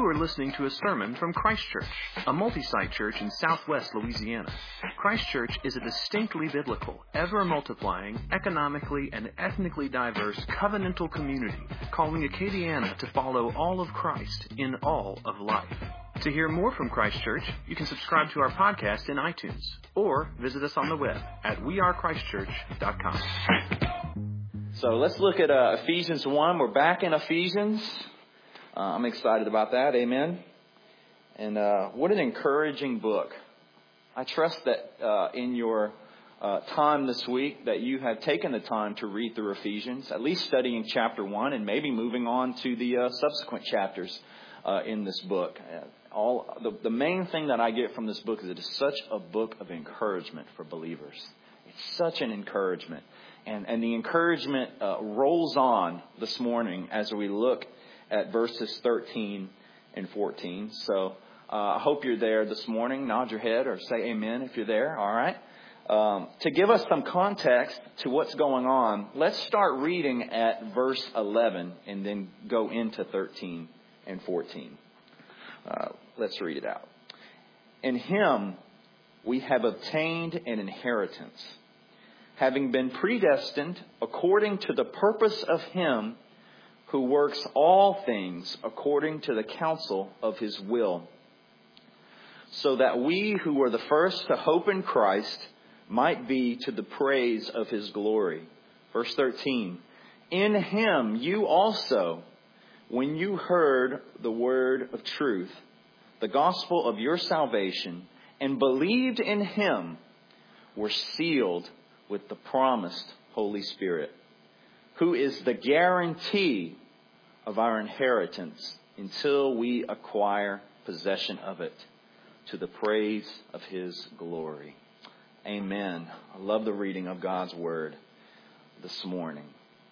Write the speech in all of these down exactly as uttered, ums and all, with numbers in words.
are listening to a sermon from Christ Church, a multi-site church in southwest Louisiana. Christ Church is a distinctly biblical, ever-multiplying, economically and ethnically diverse covenantal community calling Acadiana to follow all of Christ in all of life. To hear more from Christ Church, you can subscribe to our podcast in iTunes or visit us on the web at we are christ church dot com. So let's look at uh, Ephesians one. We're back in Ephesians. Uh, I'm excited about that. Amen. And uh, what an encouraging book. I trust that uh, in your uh, time this week that you have taken the time to read through Ephesians, at least studying chapter one and maybe moving on to the uh, subsequent chapters uh, in this book. Uh, all the, the main thing that I get from this book is it is such a book of encouragement for believers. It's such an encouragement. And, and the encouragement uh, rolls on this morning as we look at verses thirteen and fourteen. So uh, I hope you're there this morning. Nod your head or say amen if you're there. All right. Um, to give us some context to what's going on, let's start reading at verse eleven and then go into thirteen and fourteen. Uh, let's read it out. In Him we have obtained an inheritance, having been predestined according to the purpose of Him who works all things according to the counsel of His will, so that we who were the first to hope in Christ might be to the praise of His glory. Verse thirteen, in Him you also, when you heard the word of truth, the gospel of your salvation, and believed in Him, were sealed with the promised Holy Spirit, who is the guarantee of our inheritance until we acquire possession of it, to the praise of His glory. Amen. I love the reading of God's Word this morning.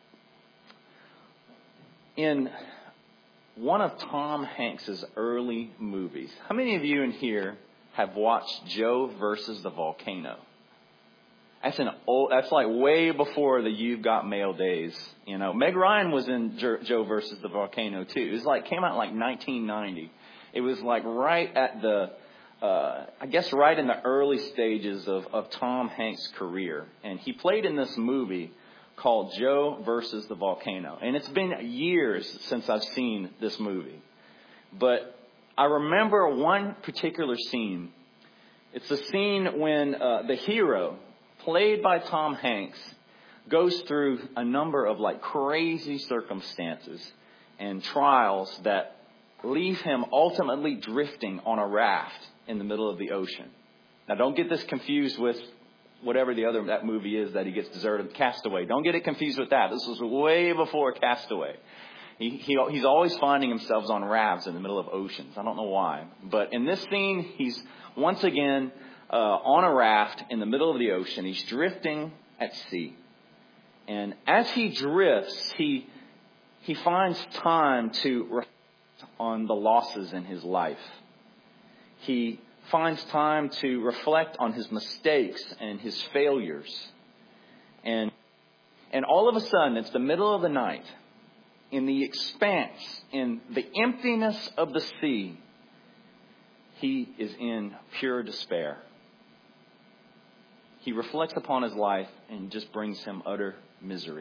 In one of Tom Hanks's early movies, how many of you in here have watched Joe versus the Volcano? That's an old. That's like way before the You've Got Mail days. You know, Meg Ryan was in jo- Joe versus the Volcano too. It was like came out in like nineteen ninety. It was like right at the, uh, I guess right in the early stages of, of Tom Hanks' career, and he played in this movie called Joe versus the Volcano. And it's been years since I've seen this movie, but I remember one particular scene. It's the scene when uh, the hero, played by Tom Hanks, goes through a number of like crazy circumstances and trials that leave him ultimately drifting on a raft in the middle of the ocean. Now, don't get this confused with whatever the other that movie is that he gets deserted, Castaway. Don't get it confused with that. This was way before Castaway. He, he he's always finding himself on rafts in the middle of oceans. I don't know why, but in this scene, he's once again Uh, on a raft in the middle of the ocean. He's drifting at sea. And as he drifts, he he finds time to reflect on the losses in his life. He finds time to reflect on his mistakes and his failures. And and all of a sudden, it's the middle of the night, in the expanse, in the emptiness of the sea, he is in pure despair. He reflects upon his life and just brings him utter misery.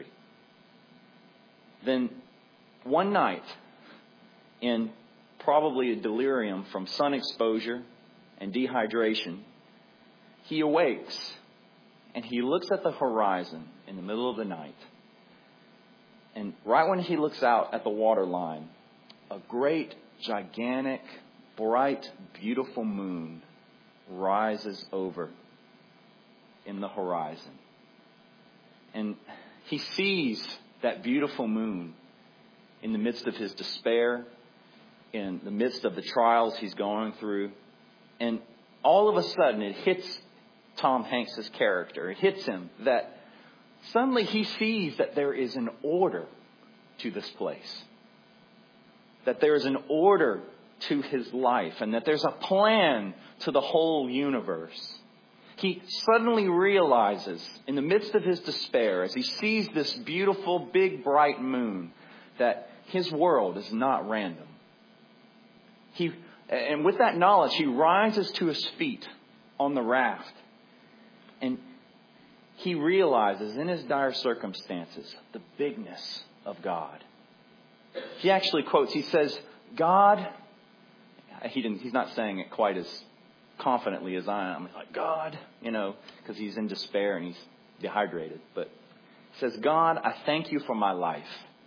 Then one night, in probably a delirium from sun exposure and dehydration, he awakes and he looks at the horizon in the middle of the night. And right when he looks out at the waterline, a great, gigantic, bright, beautiful moon rises over in the horizon. And he sees that beautiful moon in the midst of his despair, in the midst of the trials he's going through. And all of a sudden it hits Tom Hanks' character. It hits him that suddenly he sees that there is an order to this place. That there is an order to his life, and that there's a plan to the whole universe. He suddenly realizes in the midst of his despair, as he sees this beautiful, big, bright moon, that his world is not random. He, and with that knowledge, he rises to his feet on the raft. And he realizes in his dire circumstances the bigness of God. He actually quotes, he says, God, he didn't, he's not saying it quite as confidently as I am. Like, God, you know, because he's in despair and he's dehydrated. But he says, God, I thank you for my life.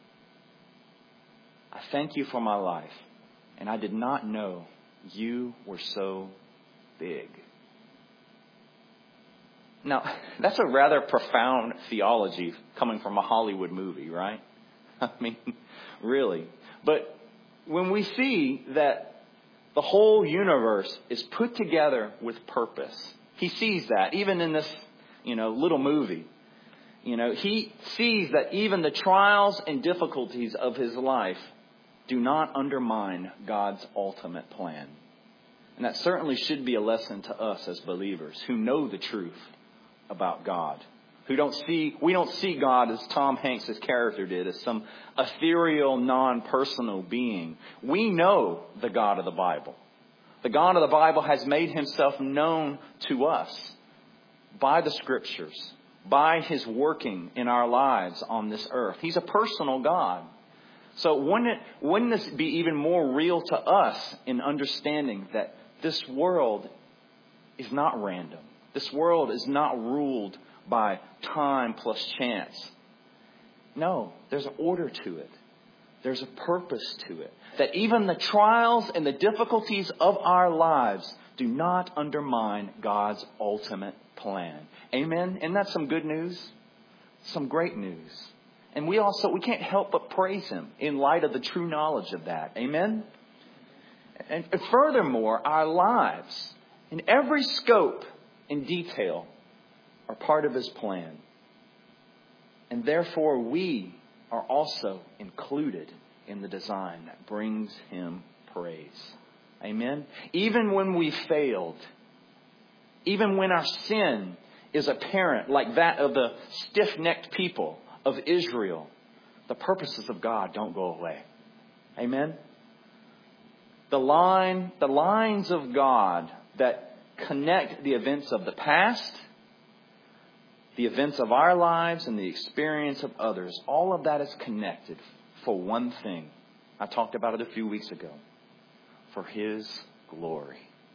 I thank you for my life. And I did not know you were so big. Now, that's a rather profound theology coming from a Hollywood movie, right? I mean, really. But when we see that the whole universe is put together with purpose, he sees that even in this, you know, little movie. You know, he sees that even the trials and difficulties of his life do not undermine God's ultimate plan. And that certainly should be a lesson to us as believers who know the truth about God. Who don't see, we don't see God as Tom Hanks' character did, as some ethereal, non-personal being. We know the God of the Bible. The God of the Bible has made himself known to us by the Scriptures, by his working in our lives on this earth. He's a personal God. So wouldn't it, wouldn't this be even more real to us in understanding that this world is not random? This world is not ruled by time plus chance. No, there's an order to it. There's a purpose to it. That even the trials and the difficulties of our lives do not undermine God's ultimate plan. Amen? Isn't that some good news? Some great news. And we also, we can't help but praise him in light of the true knowledge of that. Amen? And furthermore, our lives, in every scope and detail, are part of his plan. And therefore, we are also included in the design that brings him praise. Amen? Even when we failed, even when our sin is apparent, like that of the stiff-necked people of Israel, the purposes of God don't go away. Amen? The line, the lines of God that connect the events of the past, the events of our lives, and the experience of others, all of that is connected for one thing. I talked about it a few weeks ago. For his glory.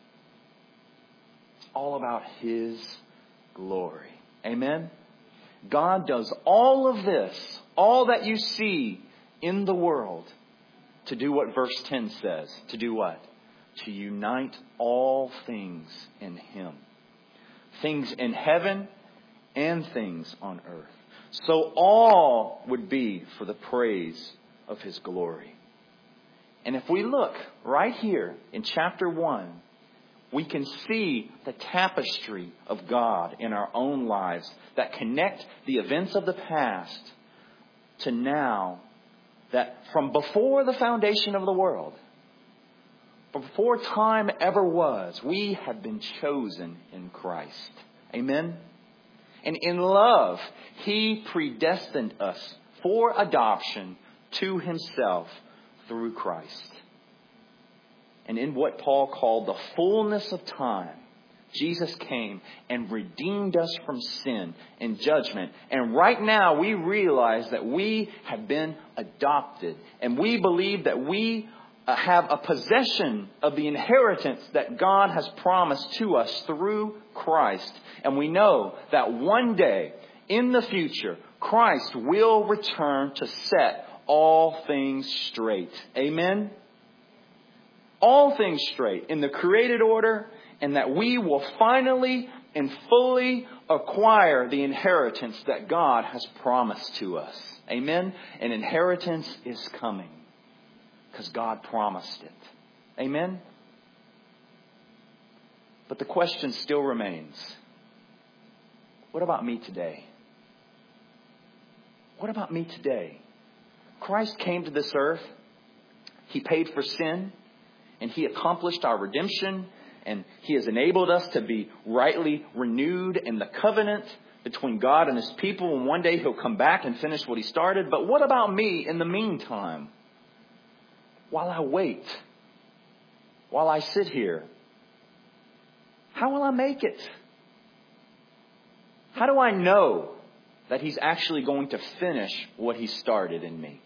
It's all about his glory. Amen? God does all of this, all that you see in the world, to do what verse ten says. To do what? To unite all things in him. Things in heaven and things on earth. So all would be for the praise of his glory. And if we look right here in chapter one, we can see the tapestry of God in our own lives that connect the events of the past to now, that from before the foundation of the world, before time ever was, we have been chosen in Christ. Amen? And in love, he predestined us for adoption to himself through Christ. And in what Paul called the fullness of time, Jesus came and redeemed us from sin and judgment. And right now we realize that we have been adopted. And we believe that we have a possession of the inheritance that God has promised to us through Christ. And we know that one day in the future, Christ will return to set all things straight. Amen? All things straight in the created order, and that we will finally and fully acquire the inheritance that God has promised to us. Amen? An inheritance is coming because God promised it. Amen? But the question still remains, what about me today? What about me today? Christ came to this earth. He paid for sin. And he accomplished our redemption. And he has enabled us to be rightly renewed in the covenant between God and his people. And one day he'll come back and finish what he started. But what about me in the meantime? While I wait. while I sit here? How will I make it? How do I know that He's actually going to finish what He started in me?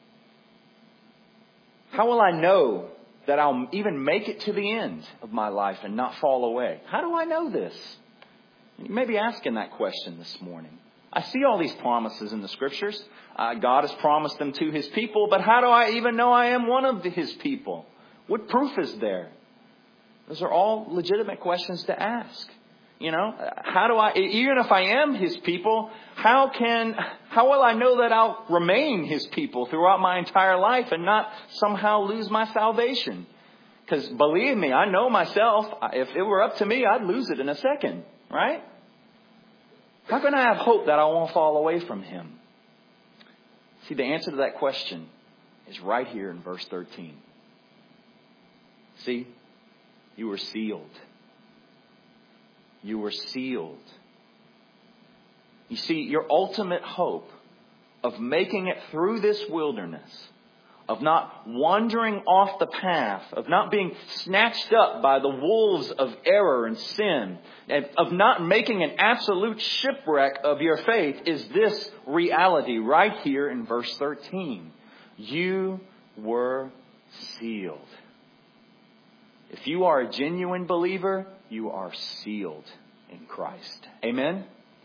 How will I know that I'll even make it to the end of my life and not fall away? How do I know this? You may be asking that question this morning. I see all these promises in the Scriptures. Uh, God has promised them to His people, but how do I even know I am one of His people? What proof is there? Those are all legitimate questions to ask. You know, how do I, even if I am His people, how can, how will I know that I'll remain His people throughout my entire life and not somehow lose my salvation? Because believe me, I know myself, if it were up to me, I'd lose it in a second, right? How can I have hope that I won't fall away from Him? See, the answer to that question is right here in verse thirteen. See, you were sealed. You were sealed. You see, your ultimate hope of making it through this wilderness, of not wandering off the path, of not being snatched up by the wolves of error and sin, and of not making an absolute shipwreck of your faith, is this reality right here in verse thirteen. You were sealed. If you are a genuine believer, you are sealed in Christ. Amen?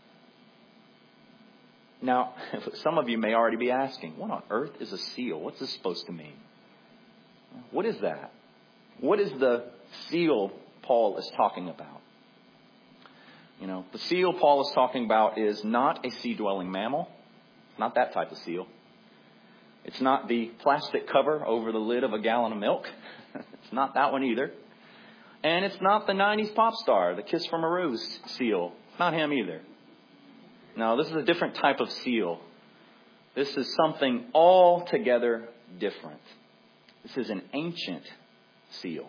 Now, some of you may already be asking, what on earth is a seal? What's this supposed to mean? What is that? What is the seal Paul is talking about? You know, the seal Paul is talking about is not a sea-dwelling mammal. Not that type of seal. It's not the plastic cover over the lid of a gallon of milk. It's not that one either. And it's not the nineties pop star, the Kiss from a Rose seal. It's not him either. No, this is a different type of seal. This is something altogether different. This is an ancient seal.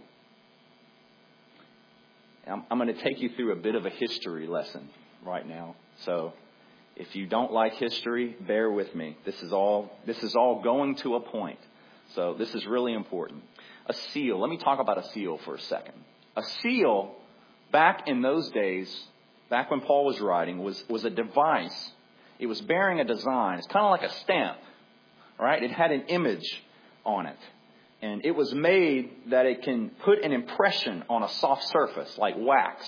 I'm, I'm going to take you through a bit of a history lesson right now. So if you don't like history, bear with me. This is all, this is all going to a point. So this is really important. A seal. Let me talk about a seal for a second. A seal, back in those days, back when Paul was writing, was, was a device. It was bearing a design. It's kind of like a stamp, right? It had an image on it. And it was made that it can put an impression on a soft surface, like wax.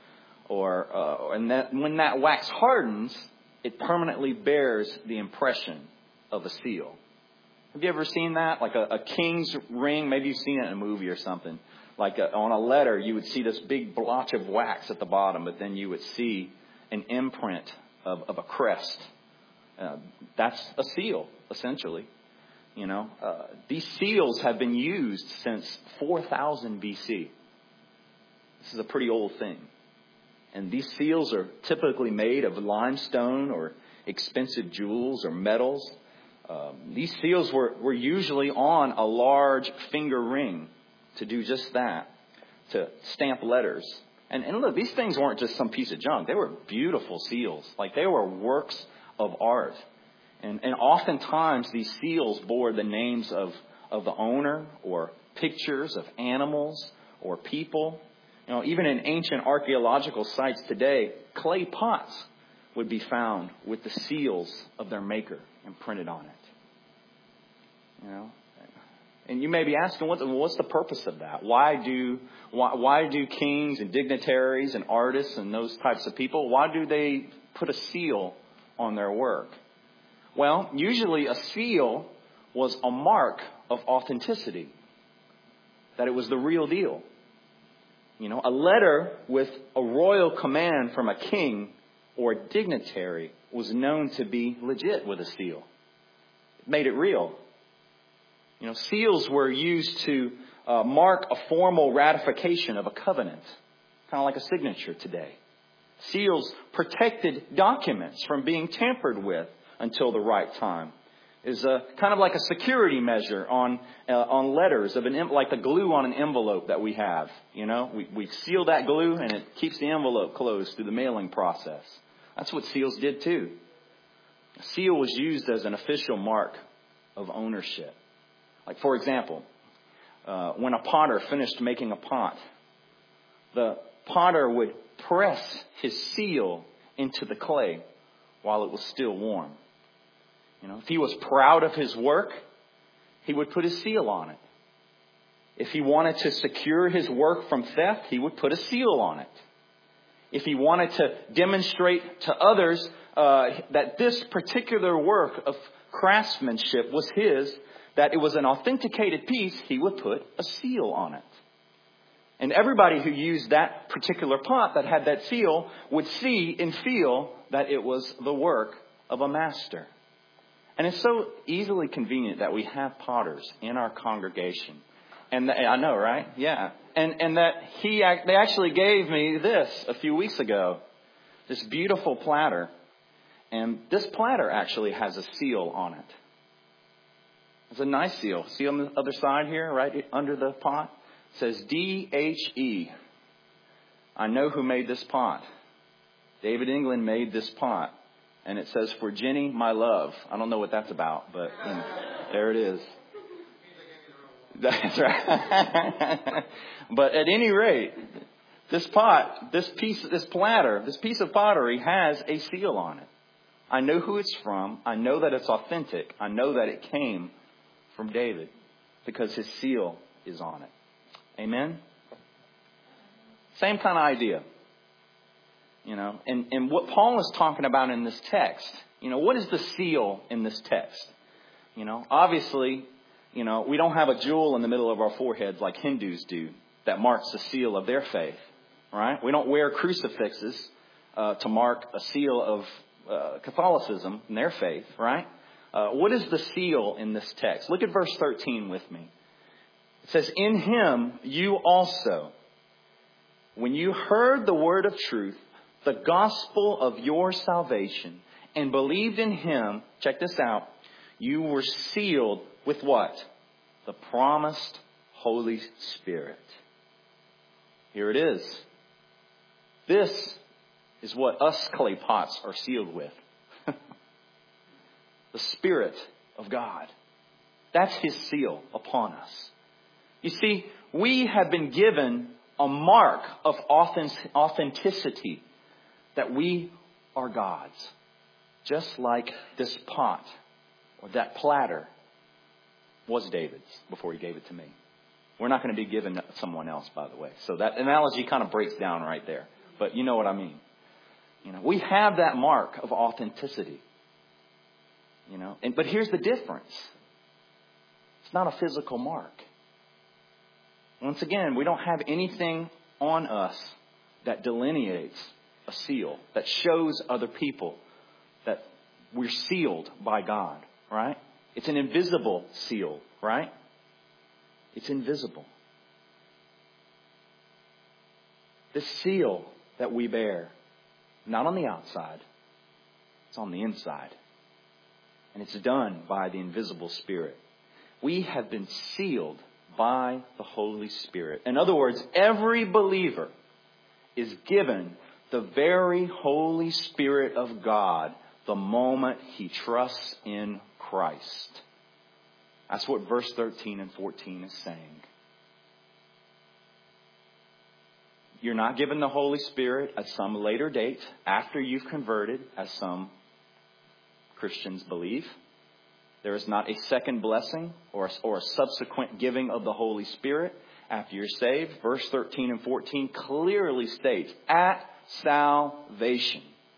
Or uh, and that when that wax hardens, it permanently bears the impression of a seal. Have you ever seen that? Like a, a king's ring? Maybe you've seen it in a movie or something. Like a, on a letter, you would see this big blotch of wax at the bottom, but then you would see an imprint of, of a crest. Uh, that's a seal, essentially. You know, uh, these seals have been used since four thousand B C. This is a pretty old thing. And these seals are typically made of limestone or expensive jewels or metals. Um, these seals were, were usually on a large finger ring to do just that, to stamp letters. And, and look, these things weren't just some piece of junk. They were beautiful seals. Like, they were works of art. And, and oftentimes these seals bore the names of, of the owner or pictures of animals or people. You know, even in ancient archaeological sites today, clay pots would be found with the seals of their maker imprinted on it. You know, and you may be asking, what's, what's the purpose of that? Why do why, why do kings and dignitaries and artists and those types of people, why do they put a seal on their work? Well, usually a seal was a mark of authenticity, that it was the real deal. You know, a letter with a royal command from a king or a dignitary was known to be legit with a seal. It made it real. You know, seals were used to uh, mark a formal ratification of a covenant, kind of like a signature today. Seals protected documents from being tampered with until the right time. Is a kind of like a security measure on uh, on letters of an like the glue on an envelope that we have. You know, we we seal that glue and it keeps the envelope closed through the mailing process. That's what seals did too. A seal was used as an official mark of ownership. Like, for example, uh, when a potter finished making a pot, the potter would press his seal into the clay while it was still warm. You know, if he was proud of his work, he would put his seal on it. If he wanted to secure his work from theft, he would put a seal on it. If he wanted to demonstrate to others uh, that this particular work of craftsmanship was his, that it was an authenticated piece, he would put a seal on it. And everybody who used that particular pot that had that seal would see and feel that it was the work of a master. And it's so easily convenient that we have potters in our congregation. And the, I know, right? Yeah. And and that he they actually gave me this a few weeks ago, this beautiful platter. And this platter actually has a seal on it. It's a nice seal. See on the other side here, right under the pot? It says D H E. I know who made this pot. David England made this pot. And it says, for Jenny, my love. I don't know what that's about, but you know, there it is. That's right. But at any rate, this pot, this piece, this platter, this piece of pottery has a seal on it. I know who it's from. I know that it's authentic. I know that it came from David because his seal is on it. Amen? Same kind of idea. You know, and, and what Paul is talking about in this text, you know, what is the seal in this text? You know, obviously, you know, we don't have a jewel in the middle of our foreheads like Hindus do that marks the seal of their faith, right? We don't wear crucifixes uh, to mark a seal of uh, Catholicism in their faith, right? Uh, what is the seal in this text? Look at verse thirteen with me. It says, in him you also, when you heard the word of truth, the gospel of your salvation, and believed in him, check this out, you were sealed with what? The promised Holy Spirit. Here it is. This is what us clay pots are sealed with. The Spirit of God. That's his seal upon us. You see, we have been given a mark of authenticity. That we are God's. Just like this pot or that platter was David's before he gave it to me. We're not going to be given to someone else, by the way. So that analogy kind of breaks down right there. But you know what I mean. You know, we have that mark of authenticity. You know, and but here's the difference. It's not a physical mark. Once again, we don't have anything on us that delineates a seal that shows other people that we're sealed by God, right? It's an invisible seal, right? It's invisible. This seal that we bear, not on the outside, it's on the inside. And it's done by the invisible Spirit. We have been sealed by the Holy Spirit. In other words, every believer is given the very Holy Spirit of God the moment he trusts in Christ. That's what verse thirteen and fourteen is saying. You're not given the Holy Spirit at some later date after you've converted, as some Christians believe. There is not a second blessing or a, or a subsequent giving of the Holy Spirit after you're saved. Verse thirteen and fourteen clearly states, at salvation.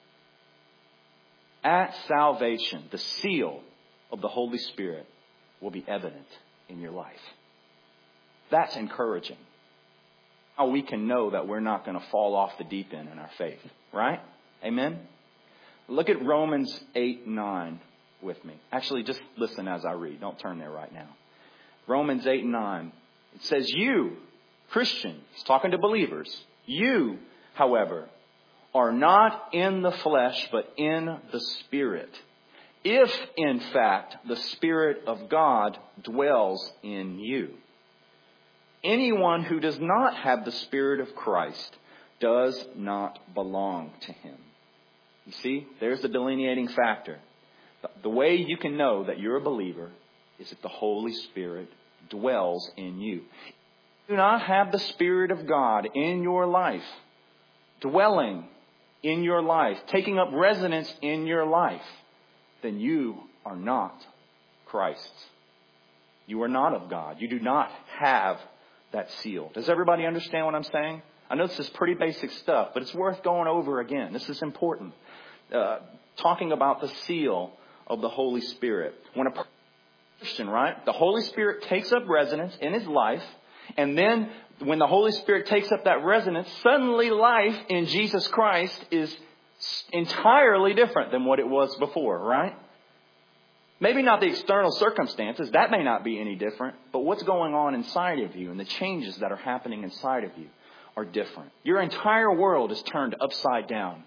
At salvation, the seal of the Holy Spirit will be evident in your life. That's encouraging. How we can know that we're not going to fall off the deep end in our faith. Right? Amen? Look at Romans eight nine with me. Actually, just listen as I read. Don't turn there right now. Romans eight nine. It says, you, Christian, he's talking to believers. You, however, are not in the flesh, but in the Spirit. If, in fact, the Spirit of God dwells in you. Anyone who does not have the Spirit of Christ does not belong to him. You see, there's the delineating factor. The way you can know that you're a believer is if the Holy Spirit dwells in you. If you do not have the Spirit of God in your life, dwelling in your life, taking up residence in your life, then you are not Christ's. You are not of God. You do not have that seal. Does everybody understand what I'm saying? I know this is pretty basic stuff, but it's worth going over again. This is important. Uh, talking about the seal of the Holy Spirit. When a Christian, right, the Holy Spirit takes up residence in his life, and then when the Holy Spirit takes up that residence, suddenly life in Jesus Christ is entirely different than what it was before, right? Maybe not the external circumstances. That may not be any different. But what's going on inside of you and the changes that are happening inside of you are different. Your entire world is turned upside down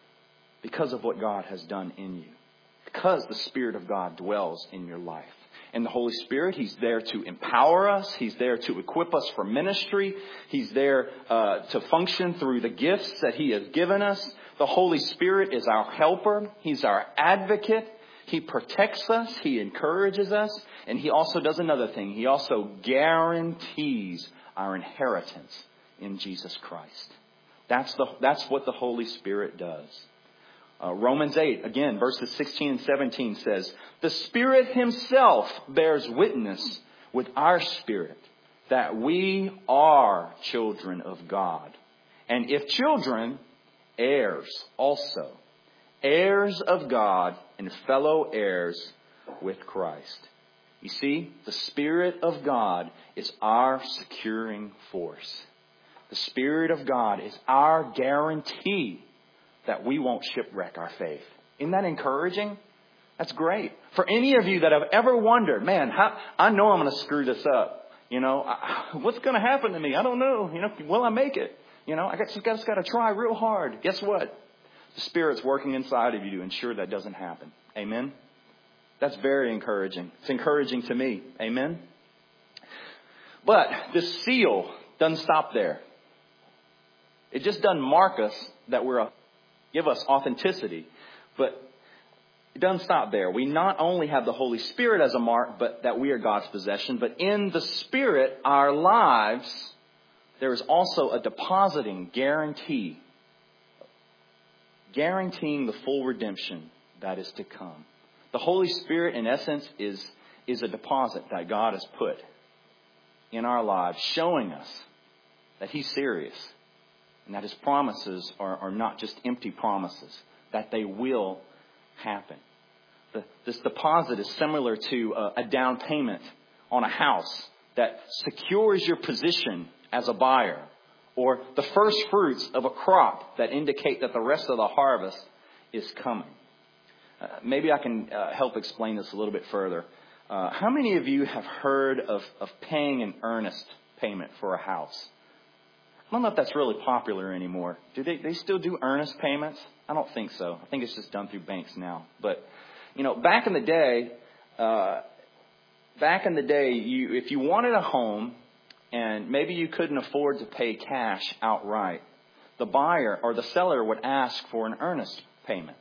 because of what God has done in you. Because the Spirit of God dwells in your life. And the Holy Spirit, He's there to empower us. He's there to equip us for ministry. He's there uh, to function through the gifts that He has given us. The Holy Spirit is our helper. He's our advocate. He protects us. He encourages us. And He also does another thing. He also guarantees our inheritance in Jesus Christ. That's the that's what the Holy Spirit does. Uh, Romans eight, again, verses sixteen and seventeen says, "The Spirit Himself bears witness with our spirit that we are children of God. And if children, heirs also. Heirs of God and fellow heirs with Christ." You see, the Spirit of God is our securing force. The Spirit of God is our guarantee that we won't shipwreck our faith. Isn't that encouraging? That's great. For any of you that have ever wondered, man, how, I know I'm going to screw this up. You know, I, what's going to happen to me? I don't know. You know, will I make it? You know, I just got, just got to try real hard. Guess what? The Spirit's working inside of you to ensure that doesn't happen. Amen? That's very encouraging. It's encouraging to me. Amen? But this seal doesn't stop there. It just doesn't mark us that we're a, give us authenticity. But it doesn't stop there. We not only have the Holy Spirit as a mark, but that we are God's possession. But in the Spirit, our lives, there is also a depositing guarantee. Guaranteeing the full redemption that is to come. The Holy Spirit, in essence, is, is a deposit that God has put in our lives, showing us that He's serious and that His promises are, are not just empty promises, that they will happen. The, this deposit is similar to a, a down payment on a house that secures your position as a buyer, or the first fruits of a crop that indicate that the rest of the harvest is coming. Uh, maybe I can uh, help explain this a little bit further. Uh, how many of you have heard of, of paying an earnest payment for a house? I don't know if that's really popular anymore. Do they, they still do earnest payments? I don't think so. I think it's just done through banks now. But, you know, back in the day, uh, back in the day, you if you wanted a home and maybe you couldn't afford to pay cash outright, the buyer or the seller would ask for an earnest payment.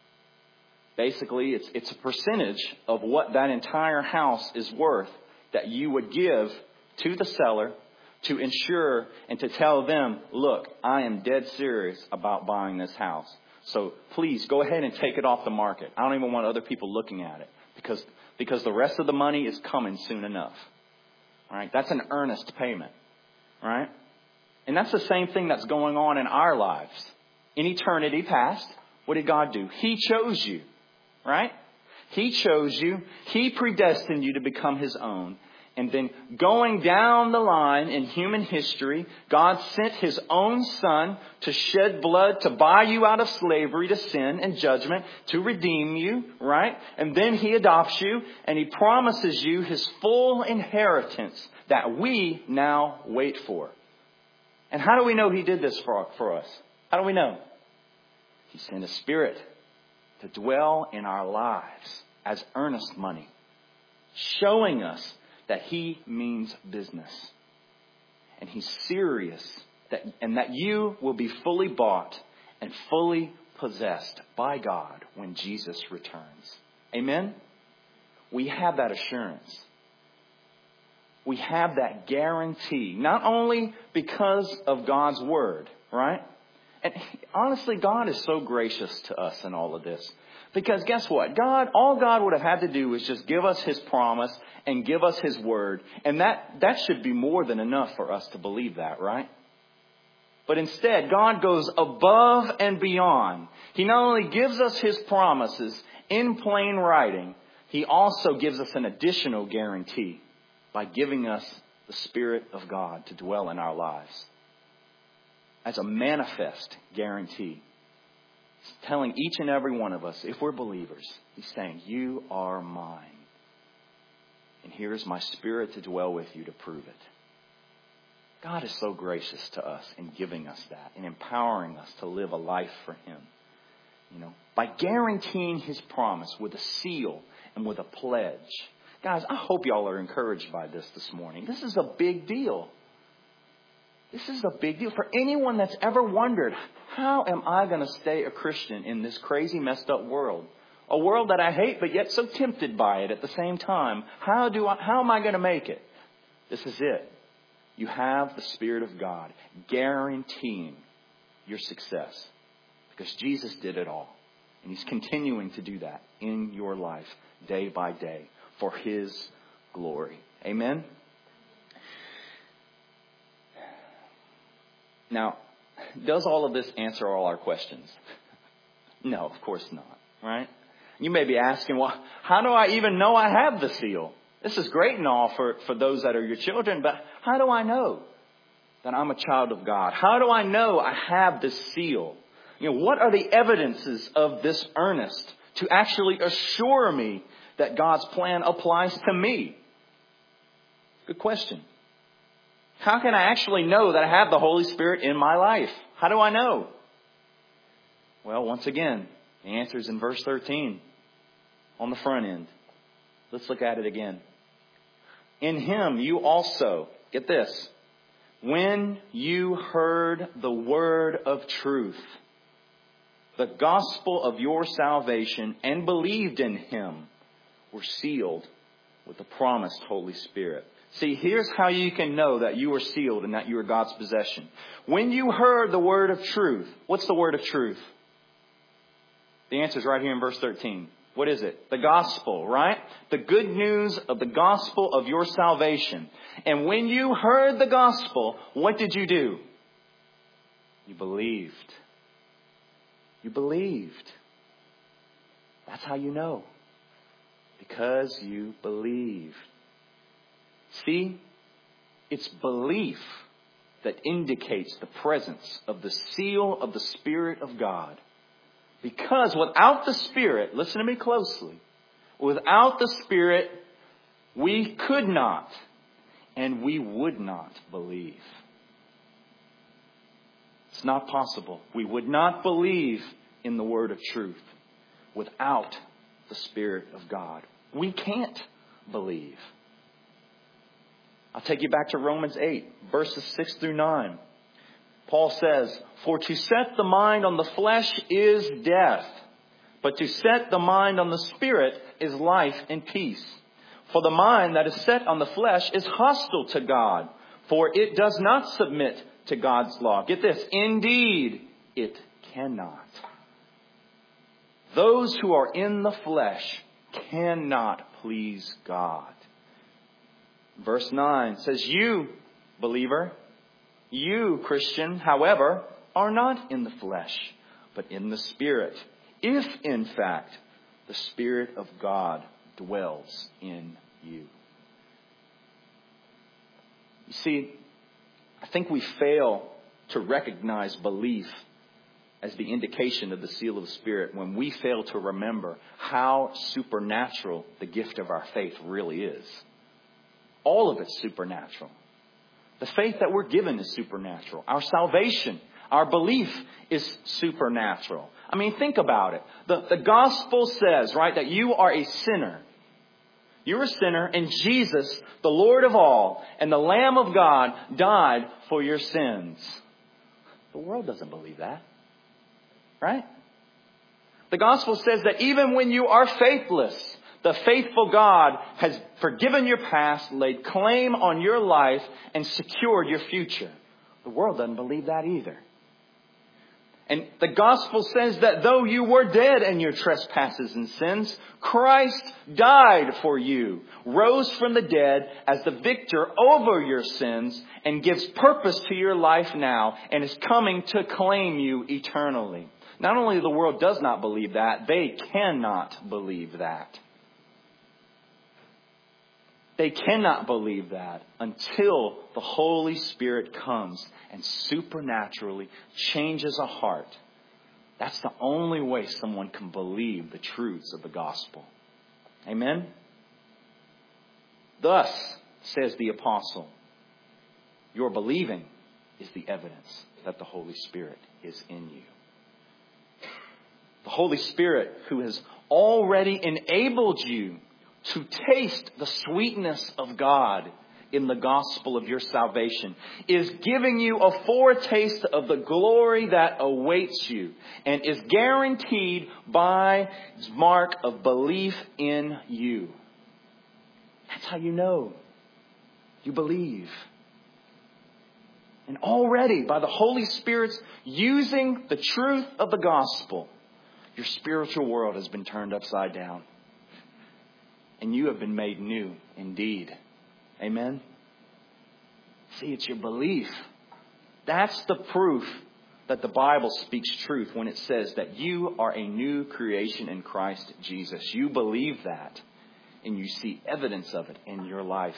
Basically, it's it's a percentage of what that entire house is worth that you would give to the seller to ensure and to tell them, look, I am dead serious about buying this house. So please go ahead and take it off the market. I don't even want other people looking at it because, because the rest of the money is coming soon enough. All right, that's an earnest payment. All right. And that's the same thing that's going on in our lives. In eternity past, what did God do? He chose you. Right? He chose you. He predestined you to become His own. And then going down the line in human history, God sent His own Son to shed blood, to buy you out of slavery to sin and judgment, to redeem you, right? And then He adopts you and He promises you His full inheritance that we now wait for. And how do we know He did this for, for us? How do we know? He sent a Spirit to dwell in our lives as earnest money, showing us that He means business. And He's serious, that, and that you will be fully bought and fully possessed by God when Jesus returns. Amen? We have that assurance. we have that guarantee, not only because of God's Word, right? And honestly, God is so gracious to us in all of this. Because guess what? God, all God would have had to do was just give us His promise and give us His Word. And that, that should be more than enough for us to believe that, right? But instead, God goes above and beyond. He not only gives us His promises in plain writing, He also gives us an additional guarantee by giving us the Spirit of God to dwell in our lives. As a manifest guarantee. He's telling each and every one of us, if we're believers, He's saying, you are mine. And here is my Spirit to dwell with you to prove it. God is so gracious to us in giving us that and empowering us to live a life for Him. You know, by guaranteeing His promise with a seal and with a pledge. Guys, I hope y'all are encouraged by this this morning. This is a big deal. This is a big deal for anyone that's ever wondered, how am I going to stay a Christian in this crazy, messed up world? A world that I hate, but yet so tempted by it at the same time. How do I, how am I going to make it? This is it. You have the Spirit of God guaranteeing your success. Because Jesus did it all. And He's continuing to do that in your life day by day for His glory. Amen? Now, does all of this answer all our questions? No, of course not. Right? You may be asking, well, how do I even know I have the seal? This is great and all for, for those that are your children, but how do I know that I'm a child of God? How do I know I have this seal? You know, what are the evidences of this earnest to actually assure me that God's plan applies to me? Good question. How can I actually know that I have the Holy Spirit in my life? How do I know? Well, once again, the answer is in verse thirteen on the front end. Let's look at it again. In Him you also, get this, when you heard the word of truth, the gospel of your salvation, and believed in Him, were sealed with the promised Holy Spirit. See, here's how you can know that you are sealed and that you are God's possession. When you heard the word of truth, what's the word of truth? The answer is right here in verse thirteen. What is it? The gospel, right? The good news of the gospel of your salvation. And when you heard the gospel, what did you do? You believed. You believed. That's how you know. Because you believed. See, it's belief that indicates the presence of the seal of the Spirit of God. Because without the Spirit, listen to me closely, without the Spirit, we could not and we would not believe. It's not possible. We would not believe in the word of truth without the Spirit of God. We can't believe. I'll take you back to Romans eight, verses six through nine. Paul says, for to set the mind on the flesh is death, but to set the mind on the Spirit is life and peace. For the mind that is set on the flesh is hostile to God, for it does not submit to God's law. Get this, indeed, it cannot. Those who are in the flesh cannot please God. Verse nine says, you, believer, you, Christian, however, are not in the flesh, but in the Spirit, if in fact the Spirit of God dwells in you. You see, I think we fail to recognize belief as the indication of the seal of the Spirit when we fail to remember how supernatural the gift of our faith really is. All of it's supernatural. The faith that we're given is supernatural. Our salvation, our belief is supernatural. I mean, think about it. The, the gospel says, right, that you are a sinner. You're a sinner, and Jesus, the Lord of all, and the Lamb of God, died for your sins. The world doesn't believe that. Right? The gospel says that even when you are faithless, the faithful God has forgiven your past, laid claim on your life, and secured your future. The world doesn't believe that either. And the gospel says that though you were dead in your trespasses and sins, Christ died for you, rose from the dead as the victor over your sins, and gives purpose to your life now, and is coming to claim you eternally. Not only the world does not believe that, they cannot believe that. They cannot believe that until the Holy Spirit comes and supernaturally changes a heart. That's the only way someone can believe the truths of the gospel. Amen? Thus, says the apostle, your believing is the evidence that the Holy Spirit is in you. The Holy Spirit, who has already enabled you to taste the sweetness of God in the gospel of your salvation, is giving you a foretaste of the glory that awaits you, and is guaranteed by His mark of belief in you. That's how you know you believe. And already, by the Holy Spirit's using the truth of the gospel, your spiritual world has been turned upside down. And you have been made new indeed. Amen? See, it's your belief. That's the proof that the Bible speaks truth when it says that you are a new creation in Christ Jesus. You believe that, and you see evidence of it in your life.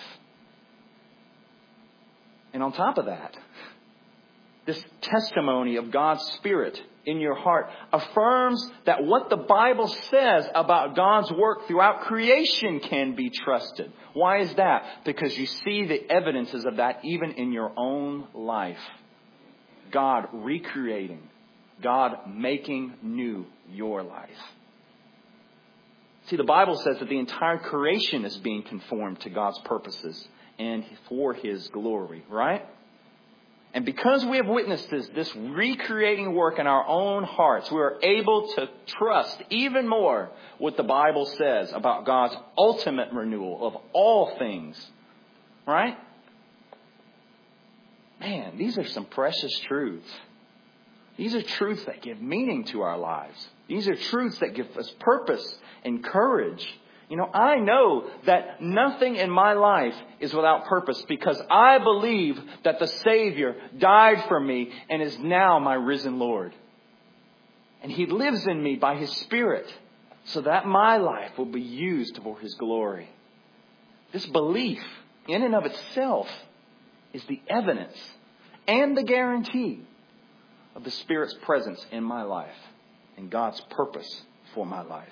And on top of that, this testimony of God's Spirit in your heart affirms that what the Bible says about God's work throughout creation can be trusted. Why is that? Because you see the evidences of that even in your own life. God recreating, God making new your life. See, the Bible says that the entire creation is being conformed to God's purposes and for His glory, right? And because we have witnessed this, this recreating work in our own hearts, we are able to trust even more what the Bible says about God's ultimate renewal of all things. Right? Man, these are some precious truths. These are truths that give meaning to our lives. These are truths that give us purpose and courage. You know, I know that nothing in my life is without purpose because I believe that the Savior died for me and is now my risen Lord. And He lives in me by His Spirit so that my life will be used for His glory. This belief in and of itself is the evidence and the guarantee of the Spirit's presence in my life and God's purpose for my life.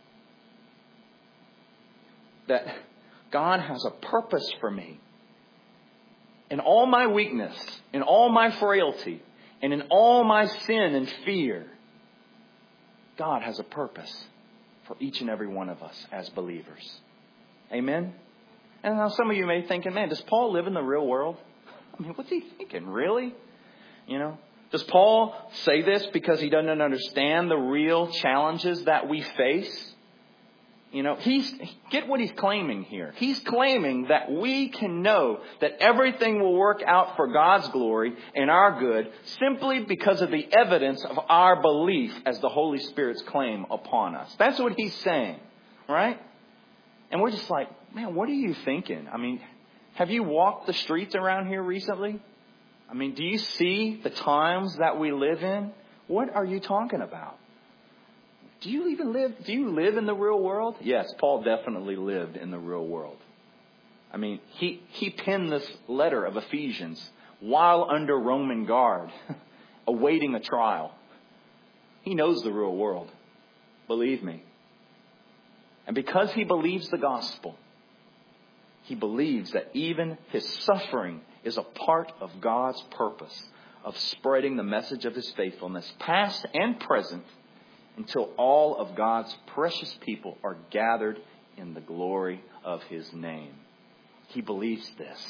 That God has a purpose for me. In all my weakness, in all my frailty, and in all my sin and fear, God has a purpose for each and every one of us as believers. Amen? And now some of you may be thinking, man, does Paul live in the real world? I mean, what's he thinking? Really? You know? Does Paul say this because he doesn't understand the real challenges that we face? You know, he's, get what he's claiming here. He's claiming that we can know that everything will work out for God's glory and our good simply because of the evidence of our belief as the Holy Spirit's claim upon us. That's what he's saying, right? And we're just like, man, what are you thinking? I mean, have you walked the streets around here recently? I mean, do you see the times that we live in? What are you talking about? Do you even live, do you live in the real world? Yes, Paul definitely lived in the real world. I mean, he, he penned this letter of Ephesians while under Roman guard, awaiting a trial. He knows the real world. Believe me. And because he believes the gospel, he believes that even his suffering is a part of God's purpose of spreading the message of His faithfulness, past and present, until all of God's precious people are gathered in the glory of His name. He believes this.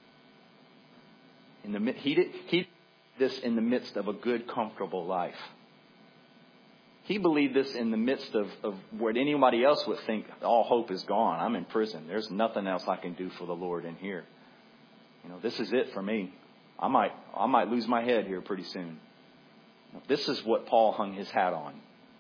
In the, he did he did this in the midst of a good, comfortable life. He He believed this in the midst of, of what anybody else would think, all hope is gone. I'm in prison. There's nothing else I can do for the Lord in here. You know, this is it for me. I might, I might lose my head here pretty soon. This is what Paul hung his hat on.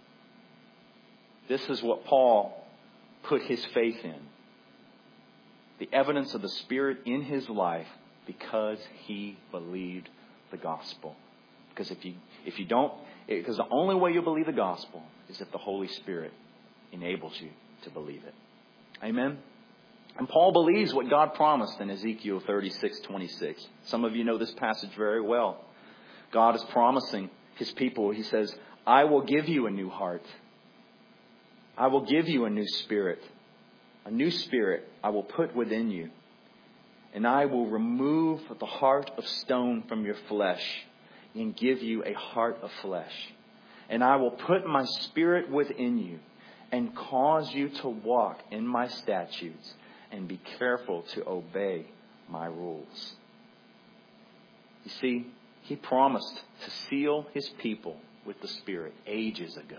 This is what Paul put his faith in. The evidence of the Spirit in his life because he believed the gospel. Because if you if you don't, because the only way you'll believe the gospel is if the Holy Spirit enables you to believe it. Amen. And Paul believes what God promised in Ezekiel thirty-six twenty-six. Some of you know this passage very well. God is promising his people. He says, I will give you a new heart. I will give you a new spirit. A new spirit I will put within you. And I will remove the heart of stone from your flesh and give you a heart of flesh. And I will put my spirit within you and cause you to walk in my statutes and be careful to obey my rules. You see, he promised to seal his people with the Spirit ages ago.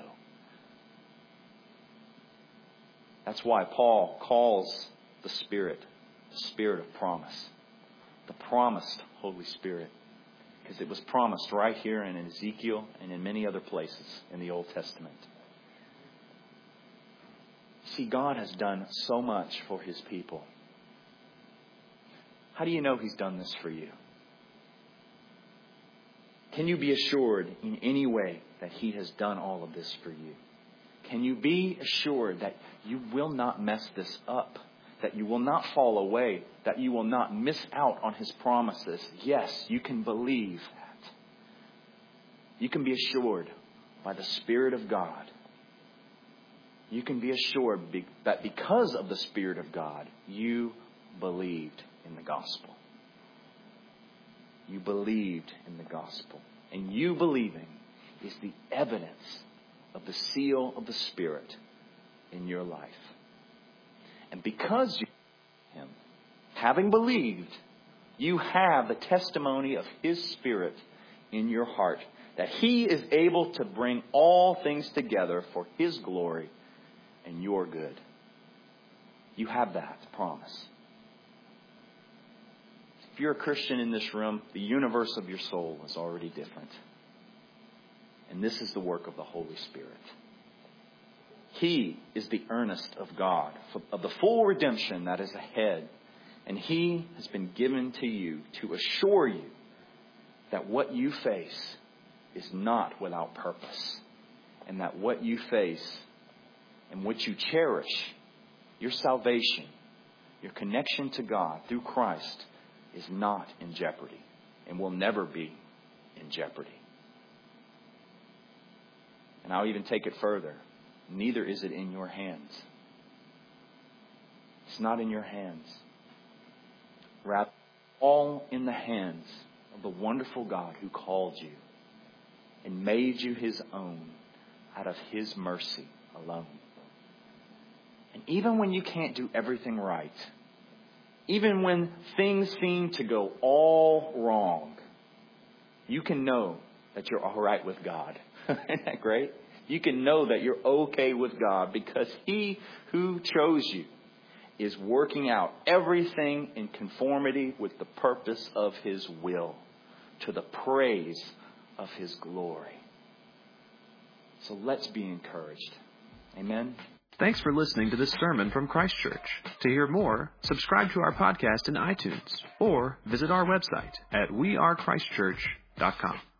That's why Paul calls the Spirit the Spirit of promise. The promised Holy Spirit. Because it was promised right here in Ezekiel and in many other places in the Old Testament. See, God has done so much for his people. How do you know he's done this for you? Can you be assured in any way that he has done all of this for you? Can you be assured that you will not mess this up? That you will not fall away? That you will not miss out on his promises? Yes, you can believe that. You can be assured by the Spirit of God. You can be assured that because of the Spirit of God, you believed in the gospel. You believed in the gospel. And you believing is the evidence of the seal of the Spirit in your life. And because you him, having believed, you have the testimony of his Spirit in your heart, that he is able to bring all things together for his glory and your good. You have that promise. If you're a Christian in this room, the universe of your soul is already different. And this is the work of the Holy Spirit. He is the earnest of God, of the full redemption that is ahead. And he has been given to you to assure you that what you face is not without purpose. And that what you face and what you cherish, your salvation, your connection to God through Christ, is not in jeopardy and will never be in jeopardy. And I'll even take it further. Neither is it in your hands. It's not in your hands. Rather, all in the hands of the wonderful God who called you and made you his own out of his mercy alone. And even when you can't do everything right, even when things seem to go all wrong, you can know that you're all right with God. Isn't that great? You can know that you're okay with God because he who chose you is working out everything in conformity with the purpose of his will, to the praise of his glory. So let's be encouraged. Amen. Thanks for listening to this sermon from Christ Church. To hear more, subscribe to our podcast in iTunes or visit our website at we are christ church dot com.